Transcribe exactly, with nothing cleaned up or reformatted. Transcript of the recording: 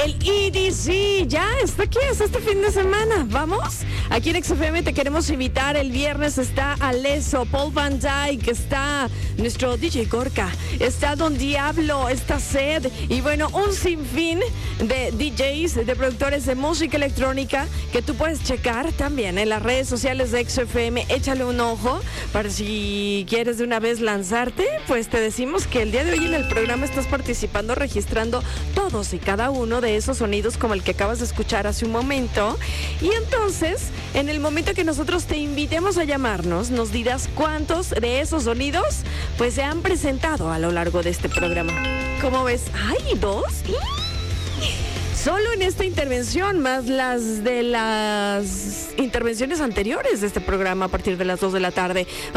El E D C ya está aquí, es este fin de semana. ¿Vamos? Aquí en X F M te queremos invitar. El viernes está Alesso, Paul Van Dyke, está nuestro D J Gorka, está Don Diablo, está Zed y bueno, un sinfín de D Js, de productores de música electrónica que tú puedes checar también en las redes sociales de X F M. Échale un ojo para si quieres de una vez lanzarte. Pues te decimos que el día de hoy en el programa estás participando, registrando todos y cada uno de esos sonidos como el que acabas de escuchar hace un momento. Y entonces, en el momento que nosotros te invitemos a llamarnos, nos dirás cuántos de esos sonidos pues se han presentado a lo largo de este programa. ¿Cómo ves? ¡Ay, dos! Solo en esta intervención, más las de las intervenciones anteriores de este programa a partir de las dos de la tarde.